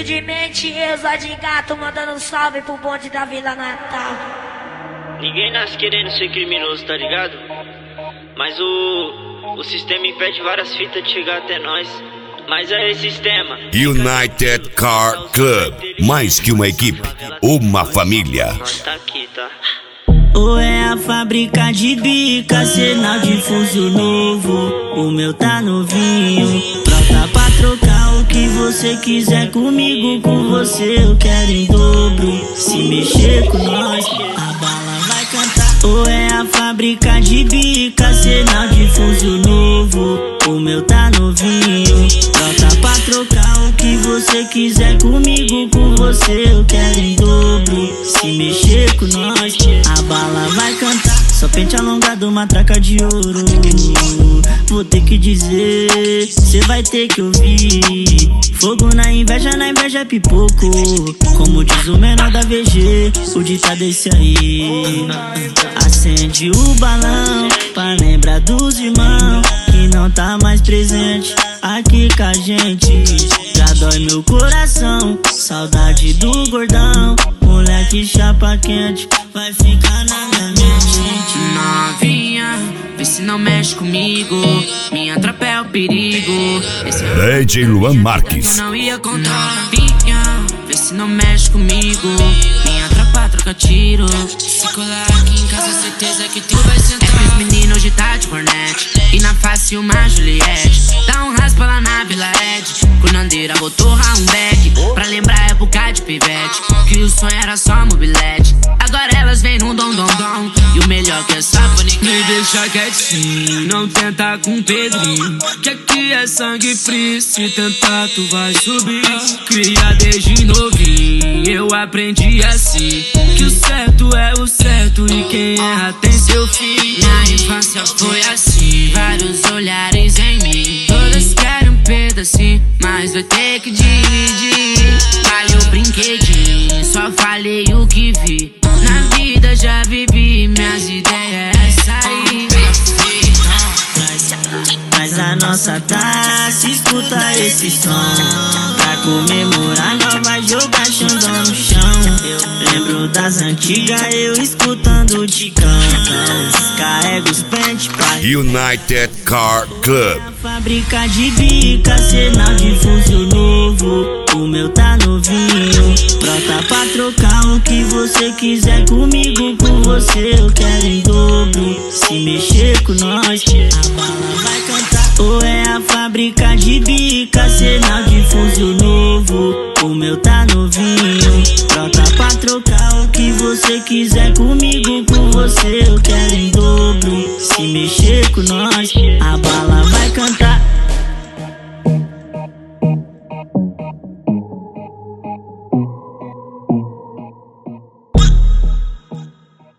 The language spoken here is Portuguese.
Humildemente eu, Zóio de Gato, mandando um salve pro bonde da Vila Natal. Ninguém nasce querendo ser criminoso, tá ligado? Mas o sistema impede várias fitas de chegar até nós. Mas é esse sistema. United Car Club, mais que uma equipe, uma família. Nós tá aqui, tá? Ou é a fábrica de bica, sinal de fuzil novo. O meu tá novinho, pronta pra trocar o que você quiser comigo. Com você eu quero em dobro. Se mexer com nós, a bala vai cantar. Ou é a fábrica de bica, sinal de fuzil novo. O meu tá novinho, pronta pra trocar o que você quiser comigo. Com você eu quero em dobro. Se mexer com nós, a bala vai cantar. Só pente alongado, uma traca de ouro. Vou ter que dizer, cê vai ter que ouvir. Fogo na inveja é pipoco. Como diz o menor da VG, o ditado é esse aí. Acende o balão pra lembrar dos irmãos que não tá mais presente aqui com a gente. Já dói meu coração, saudade do gordão. Moleque chapa quente, vai ficar na minha mente. Novinha, vê se não mexe comigo. Minha tropa é o perigo. DJ Luan Marques. Eu não ia contar. Novinha, vê se não mexe comigo. Minha tropa troca tiro. Se colar aqui em casa, certeza que tu vai sentar. É que os meninos hoje tá de cornete e na face uma Juliette. Dá um raspa lá na Vila Ed. Cunandeira botou um back pra lembrar a época de pivete, que o sonho era só mobilete. Agora elas vêm num dom. E o melhor que é só panicar. Me deixa quietinho, não tenta com Pedrinho, que aqui é sangue frio. Se tentar tu vai subir. Cria desde novinho, eu aprendi assim, que o certo é o certo e quem erra tem seu fim. Na infância foi assim, vários olhares em mim. Todas querem um pedacinho, mas vai ter que dividir. Valeu brinquedinho, só falei o que vi. Na vida já vivi, minhas ideias é sair. Mas a nossa taça, escuta esse som. Pra comemorar nós vai jogar Xandão no chão. Eu lembro das antigas, eu escutando o Ticão. Carrega os pentes pra United Car Club. Fábrica de bica, sinal de fuzil novo. O meu tá novinho, pronta pra trocar o que você quiser comigo. Com você eu quero em dobro. Se mexer com nós, a bala vai cantar. Ou é a fábrica de bica, sinal de fuzil novo. O meu tá novinho, pronta pra trocar o que você quiser comigo. Com você eu quero em dobro. Se mexer com nós, a bala vai cantar.